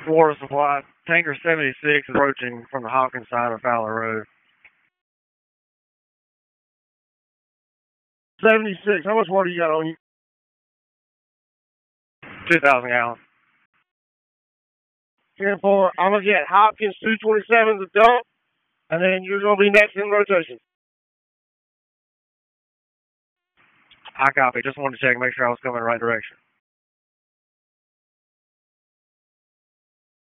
Water supply. Tanker 76 approaching from the Hawkins side of Fowler Road. 76, how much water you got on you? 2,000 gallons. 10-4, I'm going to get Hopkins 227 to dump, and then you're going to be next in rotation. I copy. Just wanted to check and make sure I was coming in the right direction.